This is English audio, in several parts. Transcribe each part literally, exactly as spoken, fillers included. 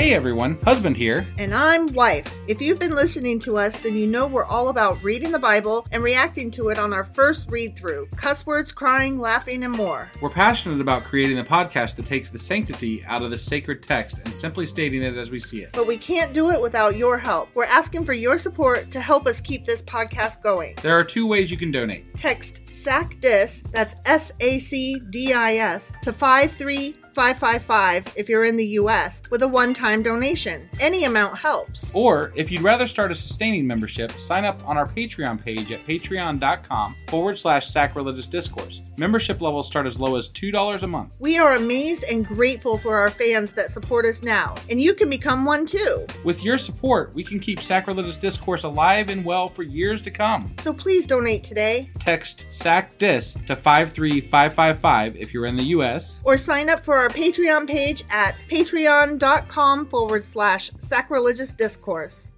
Hey everyone, Husband here. And I'm Wife. If you've been listening to us, then you know we're all about reading the Bible and reacting to it on our first read-through. Cuss words, crying, laughing, and more. We're passionate about creating a podcast that takes the sanctity out of the sacred text and simply stating it as we see it. But we can't do it without your help. We're asking for your support to help us keep this podcast going. There are two ways you can donate. Text SACDIS, that's S A C D I S, to five three five five five if you're in the U S with a one-time donation. Any amount helps. Or, if you'd rather start a sustaining membership, sign up on our Patreon page at patreon.com forward slash sacrilegious discourse. Membership levels start as low as two dollars a month. We are amazed and grateful for our fans that support us now, and you can become one too. With your support, we can keep Sacrilegious Discourse alive and well for years to come. So please donate today. Text SACDIS to five three five five five if you're in the U S. Or sign up for our Patreon page at patreon.com forward slash sacrilegious discourse.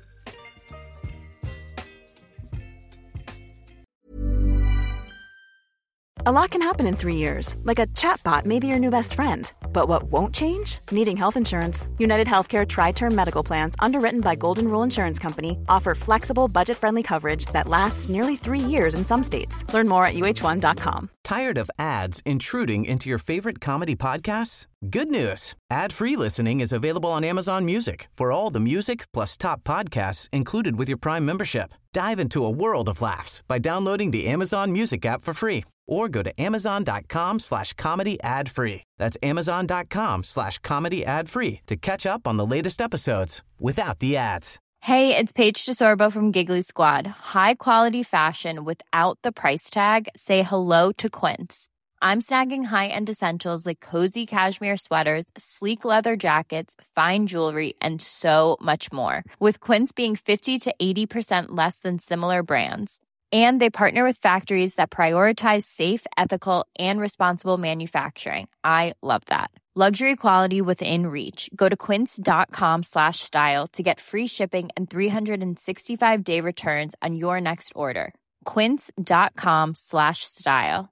A lot can happen in three years, like a chatbot may be your new best friend. But what won't change? Needing health insurance. United Healthcare Tri-Term Medical Plans, underwritten by Golden Rule Insurance Company, offer flexible, budget-friendly coverage that lasts nearly three years in some states. Learn more at U H one dot com. Tired of ads intruding into your favorite comedy podcasts? Good news. Ad-free listening is available on Amazon Music for all the music plus top podcasts included with your Prime membership. Dive into a world of laughs by downloading the Amazon Music app for free or go to amazon.com slash comedy ad free. That's amazon.com slash comedy ad free to catch up on the latest episodes without the ads. Hey, it's Paige DeSorbo from Giggly Squad. High quality fashion without the price tag. Say hello to Quince. I'm snagging high-end essentials like cozy cashmere sweaters, sleek leather jackets, fine jewelry, and so much more. With Quince being fifty to eighty percent less than similar brands. And they partner with factories that prioritize safe, ethical, and responsible manufacturing. I love that. Luxury quality within reach. Go to quince.com slash style to get free shipping and three sixty-five day returns on your next order. Quince.com slash style.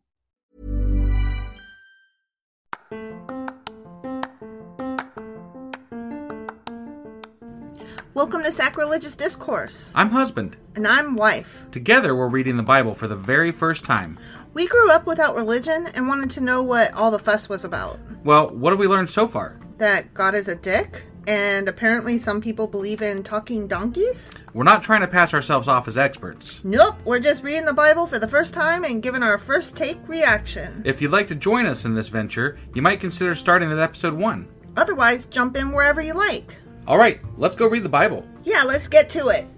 Welcome to Sacrilegious Discourse. I'm Husband. And I'm Wife. Together, we're reading the Bible for the very first time. We grew up without religion and wanted to know what all the fuss was about. Well, what have we learned so far? That God is a dick, and apparently some people believe in talking donkeys. We're not trying to pass ourselves off as experts. Nope, we're just reading the Bible for the first time and giving our first take reaction. If you'd like to join us in this venture, you might consider starting at episode one. Otherwise, jump in wherever you like. All right, let's go read the Bible. Yeah, let's get to it.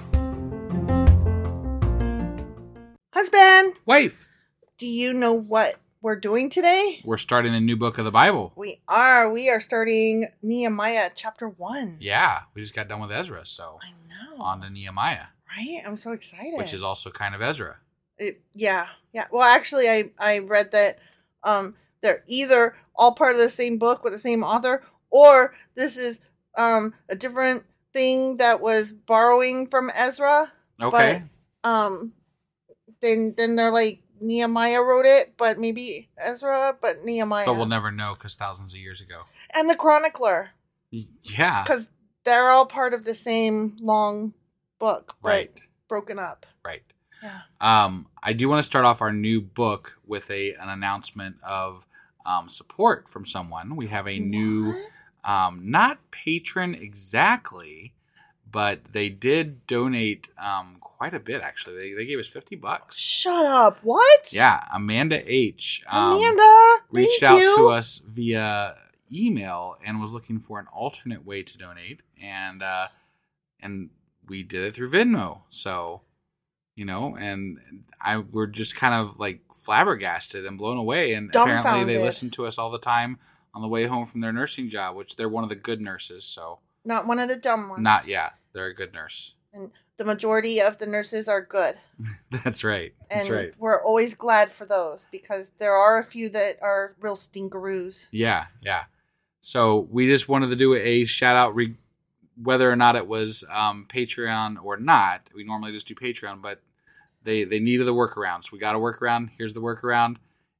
Husband! Wife! Do you know what we're doing today? We're starting a new book of the Bible. We are. We are starting Nehemiah chapter one. Yeah, we just got done with Ezra, so I know. on to Nehemiah. Right? I'm so excited. Which is also kind of Ezra. It, yeah, yeah. Well, actually, I, I read that um, they're either all part of the same book with the same author, or this is um, a different thing that was borrowing from Ezra. Okay. But, um, then then they're like, Nehemiah wrote it, but maybe Ezra, but Nehemiah. But we'll never know because thousands of years ago. And the Chronicler. Y- yeah. Because they're all part of the same long book, but right. broken up. Right. Yeah. Um, I do want to start off our new book with a an announcement of um, support from someone. We have a What? new, um, not patron exactly, but they did donate um, quite a bit, actually. They they gave us fifty bucks. Shut up. What? Yeah. Amanda H. Um, Amanda, reached thank out you. to us via email and was looking for an alternate way to donate. And, uh, and we did it through Venmo. So, you know, and I we're just kind of like flabbergasted and blown away. And apparently they Dumbfounded. listen to us all the time on the way home from their nursing job, which they're one of the good nurses. So Not one of the dumb ones. not, yeah, they're a good nurse. And the majority of the nurses are good. That's right. That's And right. we're always glad for those because there are a few that are real stinkeroos. Yeah, yeah. So we just wanted to do a shout out, re- whether or not it was um, Patreon or not. We normally just do Patreon, but they they needed the workaround, so we got a workaround. Here's the workaround,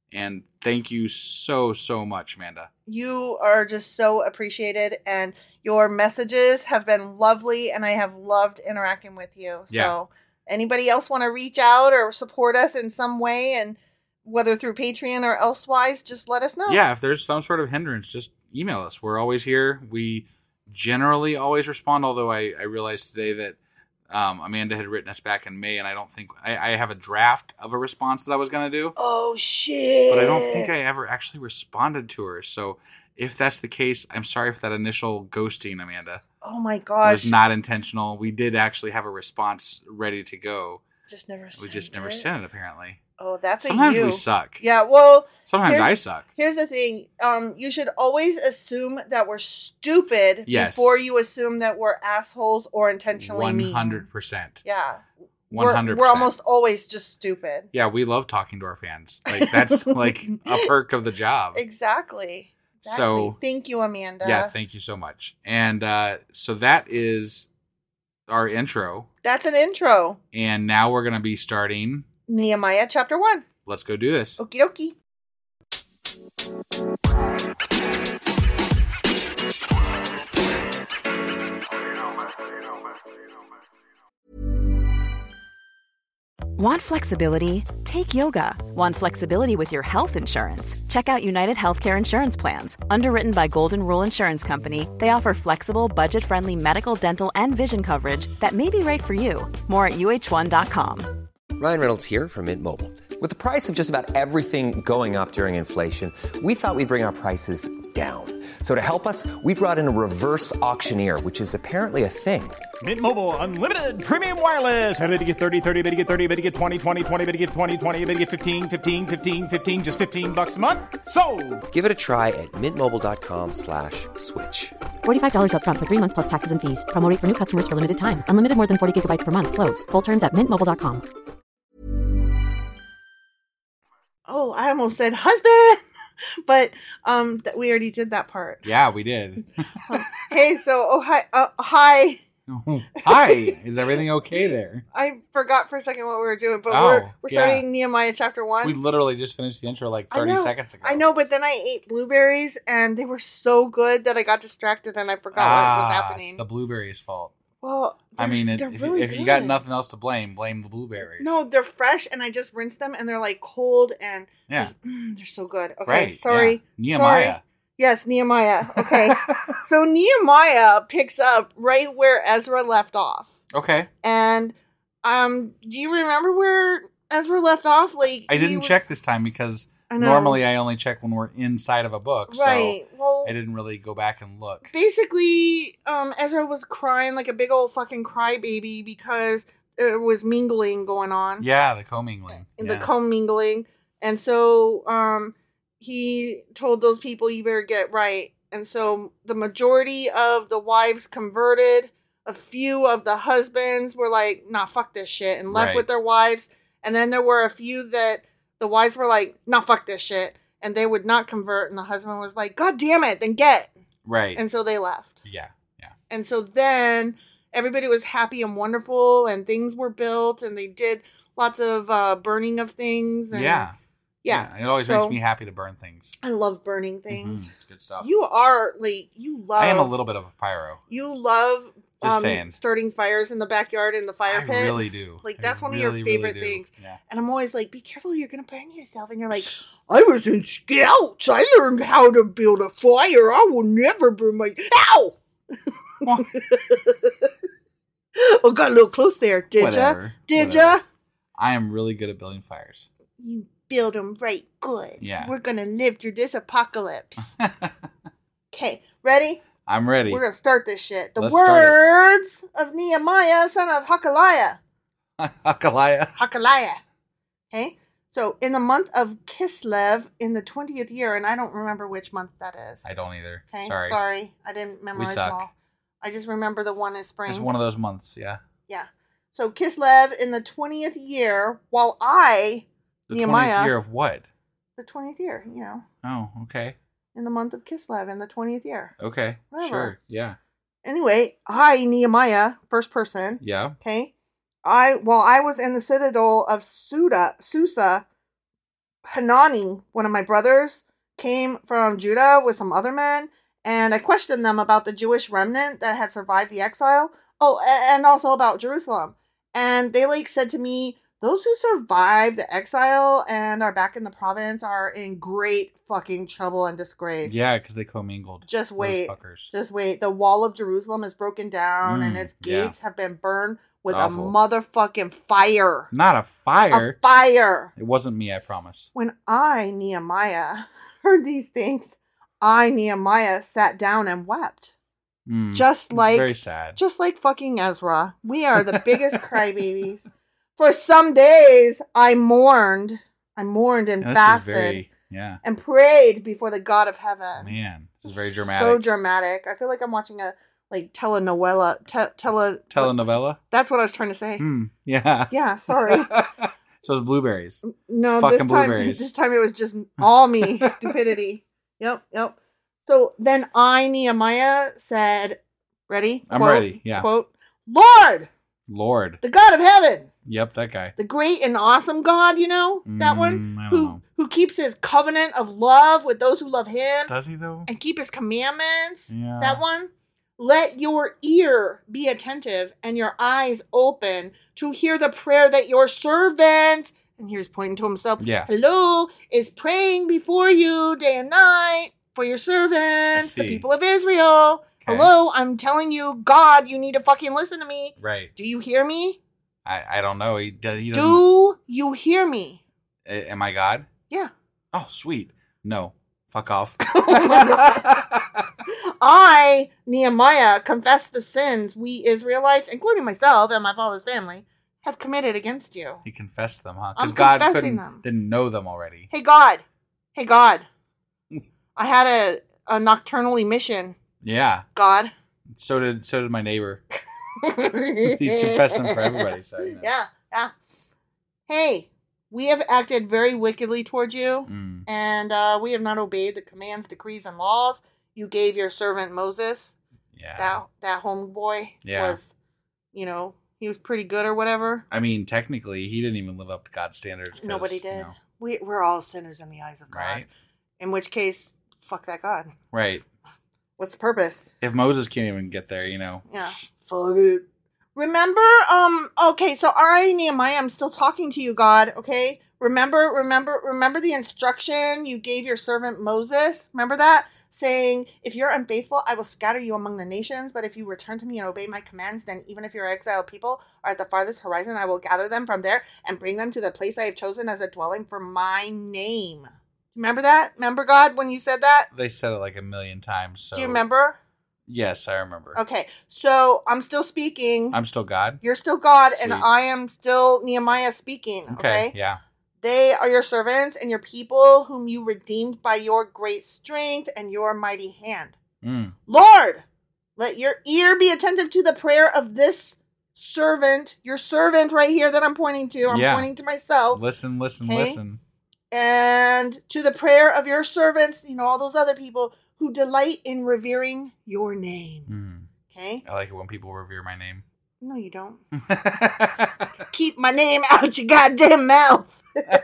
And thank you so, so much, Amanda. You are just so appreciated, and your messages have been lovely, and I have loved interacting with you. Yeah. So anybody else want to reach out or support us in some way, and whether through Patreon or elsewise, just let us know. Yeah, if there's some sort of hindrance, just email us. We're always here. We generally always respond, although I, I realized today that Um, Amanda had written us back in May, and I don't think I, I have a draft of a response that I was going to do. Oh, shit. But I don't think I ever actually responded to her. So if that's the case, I'm sorry for that initial ghosting, Amanda. Oh, my It gosh. was not intentional. We did actually have a response ready to go. Just never sent We just never it. sent it, apparently. Oh, that's a Sometimes you. we suck. Yeah, well. Sometimes here's- I suck. Here's the thing. Um, you should always assume that we're stupid Yes. before you assume that we're assholes or intentionally mean. one hundred percent. Yeah. one hundred percent. We're, we're almost always just stupid. Yeah, we love talking to our fans. Like that's like a perk of the job. Exactly. Exactly. So- thank you, Amanda. Yeah, thank you so much. And uh, so that is our intro. That's an intro. And now we're going to be starting. Nehemiah chapter one. Let's go do this. Okie dokie. Want flexibility? Take yoga. Want flexibility with your health insurance? Check out United Healthcare Insurance Plans. Underwritten by Golden Rule Insurance Company, they offer flexible, budget-friendly medical, dental, and vision coverage that may be right for you. More at U H one dot com. Ryan Reynolds here from Mint Mobile. With the price of just about everything going up during inflation, we thought we'd bring our prices down. So to help us, we brought in a reverse auctioneer, which is apparently a thing. Mint Mobile Unlimited Premium Wireless. How to get thirty, thirty, how to get thirty, how to get twenty, twenty, twenty, how to get twenty, twenty, how to get fifteen, fifteen, fifteen, fifteen, just fifteen bucks a month? Sold! Give it a try at mintmobile.com slash switch. forty-five dollars up front for three months plus taxes and fees. Promo rate for new customers for limited time. Unlimited more than forty gigabytes per month. Slows full terms at mint mobile dot com. Oh, I almost said husband, but um, th- we already did that part. Yeah, we did. Hey, so oh hi, uh, hi. Hi, is everything okay there? I forgot for a second what we were doing, but Oh, we're we're yeah. starting Nehemiah chapter one. We literally just finished the intro like I thirty know, seconds ago. I know, but then I ate blueberries and they were so good that I got distracted and I forgot ah, what was happening. It's the blueberries' fault. Well, I they're- mean, it, they're if, really if you got good. nothing else to blame, blame the blueberries. No, they're fresh and I just rinsed them and they're like cold and Yeah. mm, they're so good. Okay, Right, sorry. yeah. Nehemiah. Sorry. Yes, Nehemiah. Okay. So Nehemiah picks up right where Ezra left off. Okay. And um do you remember where Ezra left off? Like I he didn't was- check this time because I know. normally I only check when we're inside of a book. Right. So Well, I didn't really go back and look. basically, um, Ezra was crying like a big old fucking crybaby because there was mingling going on. Yeah, the commingling. The Yeah. commingling. And so um, he told those people, you better get right. And so the majority of the wives converted. A few of the husbands were like, nah, fuck this shit, and left Right. with their wives. And then there were a few that the wives were like, nah, fuck this shit. And they would not convert. And the husband was like, God damn it, then get. Right. And so they left. yeah. Yeah. And so then everybody was happy and wonderful, and things were built, and they did lots of uh, burning of things. And Yeah. yeah. It always So, makes me happy to burn things. I love burning things. Mhm, it's good stuff. You are like you love. I am a little bit of a pyro. You love Just um, saying. starting fires in the backyard in the fire I pit. really do. Like I that's one really, of your favorite really do. things. Yeah. And I'm always like, be careful, you're gonna burn yourself. And you're like, I was in Scouts. I learned how to build a fire. I will never burn my. Ow! Well, Oh, got a little close there. Did ya? Whatever, Did whatever. ya? I am really good at building fires. You build them right good. Yeah. We're gonna live through this apocalypse. Okay, ready? I'm ready. We're gonna start this shit. The Let's start it. words of Nehemiah, son of Hakaliah. Hakaliah. Hakaliah. Okay? So, in the month of Kislev, in the twentieth year, and I don't remember which month that is. I don't either. Okay? Sorry. Sorry. I didn't memorize them suck. all. I just remember the one in spring. It's one of those months, yeah. Yeah. So, Kislev, in the twentieth year, while I, The Nehemiah. twentieth year of what? the twentieth year, you know, Oh, okay. in the month of Kislev, in the twentieth year. Okay. Whatever. Sure. Yeah. Anyway, I, Nehemiah, first person, Yeah. okay, I, while I was in the citadel of Suda, Susa, Hanani, one of my brothers, came from Judah with some other men, and I questioned them about the Jewish remnant that had survived the exile. Oh, and also about Jerusalem. And they like said to me, those who survived the exile and are back in the province are in great fucking trouble and disgrace. Yeah, because they commingled. Just wait. Fuckers. Just wait. The wall of Jerusalem is broken down mm, and its gates yeah. have been burned with Awful. a motherfucking fire. Not a fire. A fire. It wasn't me, I promise. When I, Nehemiah, heard these things, I, Nehemiah, sat down and wept. Mm, just like very sad. Just like fucking Ezra. We are the biggest crybabies. For some days, I mourned. I mourned and yeah, fasted. Very, yeah. And prayed before the God of heaven. Man, this is very dramatic. So dramatic. I feel like I'm watching a like telenovela. Te- tele telenovela? That's what I was trying to say. Mm, yeah. Yeah, sorry. So it's blueberries. No, Fucking this time, blueberries. this time it was just all me. Stupidity. Yep, yep. So then I, Nehemiah, said, ready? I'm quote, ready, yeah. Quote, Lord! Lord. The God of heaven. Yep, that guy. The great and awesome God, you know? That mm, one? I don't who know. Who keeps his covenant of love with those who love him. Does he, though? And keep his commandments. Yeah. That one? Let your ear be attentive and your eyes open to hear the prayer that your servant, and here's pointing to himself, yeah. hello, is praying before you day and night for your servants, the people of Israel. Okay. Hello, I'm telling you, God, you need to fucking listen to me. Right. Do you hear me? I, I don't know. He, he doesn't. Do you hear me? A- am I God? Yeah. Oh, sweet. No. Fuck off. I, Nehemiah, confess the sins we Israelites, including myself and my father's family, have committed against you. He confessed them, huh? Because God couldn't, them. didn't know them already. Hey, God. Hey, God. I had a, a nocturnal emission. Yeah. God. So did so did my neighbor. He's confessed them for everybody. So, you know. Yeah, yeah. Hey, we have acted very wickedly towards you, mm. and uh, we have not obeyed the commands, decrees, and laws you gave your servant Moses. Yeah. That that homeboy yeah. was, you know, he was pretty good or whatever. I mean, technically, he didn't even live up to God's standards. Nobody did. You know. We we're all sinners in the eyes of God. Right. In which case, fuck that God. Right. What's the purpose? If Moses can't even get there, you know. Yeah. Fuck it. Remember, um, okay, so I, Nehemiah, I'm still talking to you, God, okay? Remember, remember, remember the instruction you gave your servant Moses? Remember that? Saying, if you're unfaithful, I will scatter you among the nations, but if you return to me and obey my commands, then even if your exiled people are at the farthest horizon, I will gather them from there and bring them to the place I have chosen as a dwelling for my name. Remember that? Remember, God, when you said that? They said it like a million times. So. Do you remember? Yes, I remember. Okay, so I'm still speaking. I'm still God? You're still God, Sweet. and I am still Nehemiah speaking. Okay? Okay, yeah. They are your servants and your people whom you redeemed by your great strength and your mighty hand. Mm. Lord, let your ear be attentive to the prayer of this servant, your servant right here that I'm pointing to. I'm yeah. pointing to myself. Listen, listen, okay? listen. And to the prayer of your servants, you know, all those other people who delight in revering your name. Mm. Okay? I like it when people revere my name. No, you don't. Keep my name out your goddamn mouth.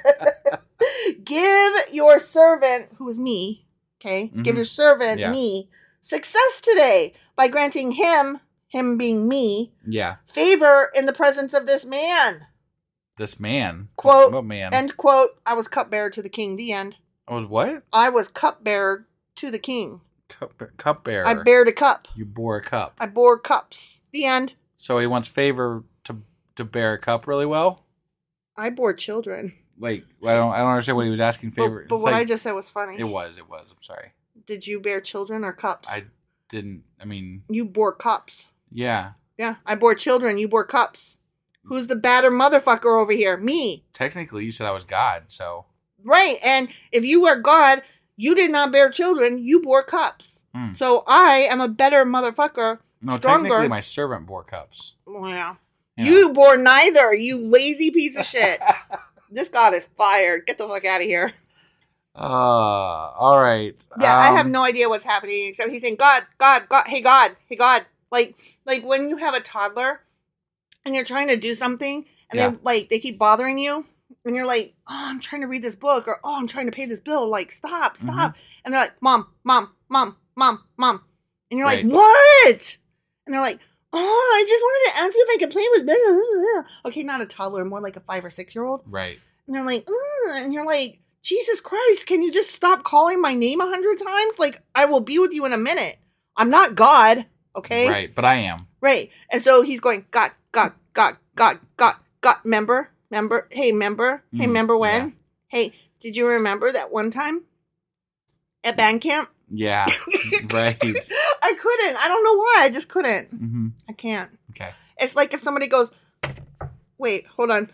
Give your servant, who is me, okay? Mm-hmm. Give your servant, yeah. me, success today by granting him, him being me, yeah, favor in the presence of this man. This man? Quote, what man? End quote, I was cupbearer to the king, the end. I was what? I was cupbearer to the king. Cup, cupbearer. I bared a cup. You bore a cup. I bore cups. The end. So he wants favor to to bear a cup really well? I bore children. Like, I don't I don't understand what he was asking favor. But, but what like, I just said was funny. It was, it was. I'm sorry. Did you bear children or cups? I didn't, I mean... You bore cups. Yeah. Yeah, I bore children, you bore cups. Who's the badder motherfucker over here? Me. Technically, you said I was God, so... Right, and if you were God, you did not bear children, you bore cups. Mm. So I am a better motherfucker. No, stronger. Technically my servant bore cups. Well, yeah. You, know. You bore neither, you lazy piece of shit. This God is fired. Get the fuck out of here. Uh, all right. Yeah, um, I have no idea what's happening except he's saying, God, God, God, hey God, hey God. Like, like when you have a toddler and you're trying to do something and yeah. they like they keep bothering you and you're like, oh, I'm trying to read this book, or oh, I'm trying to pay this bill. Like, stop, stop. Mm-hmm. And they're like, mom, mom, mom, mom, mom. And you're right. like, what? And they're like, oh, I just wanted to ask you if I could play with this. Okay, not a toddler, more like a five or six year old. Right. And they're like, ugh. And you're like, Jesus Christ, can you just stop calling my name a hundred times? Like, I will be with you in a minute. I'm not God, okay? Right, but I am. Right. And so he's going, got, got, got, got, got, got, member, member, hey, member, hey, Mm, member when? yeah. Hey, did you remember that one time at band camp? Yeah, right. I couldn't. I don't know why. I just couldn't. Mm-hmm. I can't. Okay. It's like if somebody goes, wait, hold on.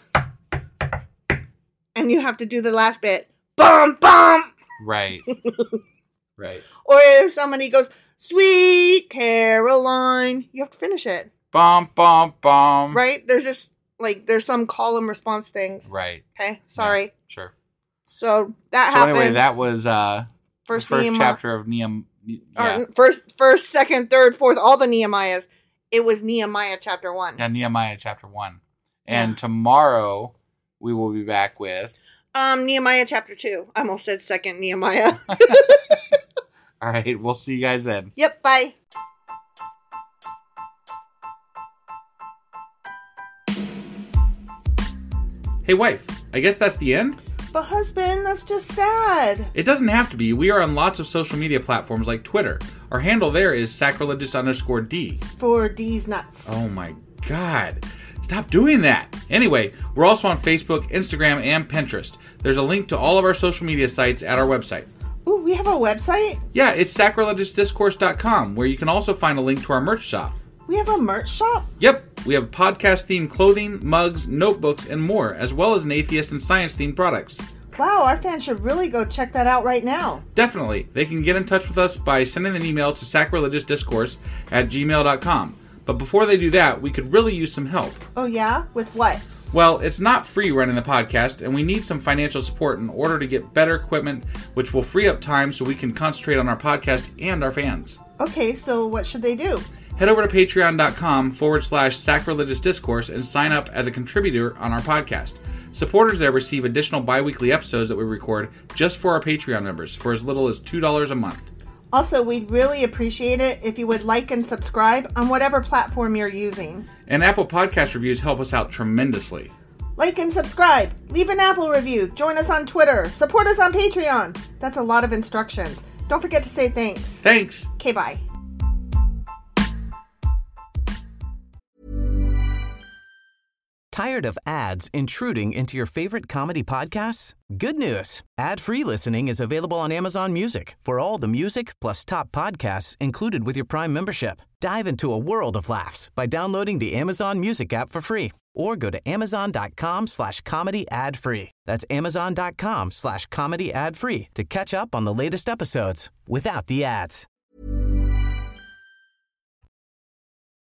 And you have to do the last bit. Bum, bum. Right. Right. Or if somebody goes, Sweet Caroline, you have to finish it. Bum, bum, bum. Right? There's just, like, there's some call and response things. Right. Okay, sorry. Yeah, sure. So that so happened. anyway, that was uh, first the first Nehemiah. chapter of Nehemiah. Yeah. First, first, second, third, fourth, all the Nehemiahs. It was Nehemiah chapter one. Yeah, Nehemiah chapter one. And Yeah. tomorrow we will be back with... Um, Nehemiah chapter two. I almost said second Nehemiah. All right, we'll see you guys then. Yep, bye. Hey, wife, I guess that's the end? But husband, that's just sad. It doesn't have to be. We are on lots of social media platforms like Twitter. Our handle there is sacrilegious underscore D. For D's nuts. Oh my God. Stop doing that. Anyway, we're also on Facebook, Instagram, and Pinterest. There's a link to all of our social media sites at our website. Ooh, we have a website? Yeah, it's sacrilegious discourse dot com, where you can also find a link to our merch shop. We have a merch shop? Yep, we have podcast-themed clothing, mugs, notebooks, and more, as well as an atheist and science-themed products. Wow, our fans should really go check that out right now. Definitely. They can get in touch with us by sending an email to sacrilegiousdiscourse at gmail dot com. But before they do that, we could really use some help. Oh yeah? With what? Well, it's not free running the podcast, and we need some financial support in order to get better equipment, which will free up time so we can concentrate on our podcast and our fans. Okay, so what should they do? Head over to patreon.com forward slash sacrilegious discourse and sign up as a contributor on our podcast. Supporters there receive additional bi-weekly episodes that we record just for our Patreon members for as little as two dollars a month. Also, we'd really appreciate it if you would like and subscribe on whatever platform you're using. And Apple Podcast reviews help us out tremendously. Like and subscribe. Leave an Apple review. Join us on Twitter. Support us on Patreon. That's a lot of instructions. Don't forget to say thanks. Thanks. Okay, bye. Tired of ads intruding into your favorite comedy podcasts? Good news. Ad-free listening is available on Amazon Music for all the music plus top podcasts included with your Prime membership. Dive into a world of laughs by downloading the Amazon Music app for free or go to amazon.com slash comedy ad free. That's amazon.com slash comedy ad free to catch up on the latest episodes without the ads.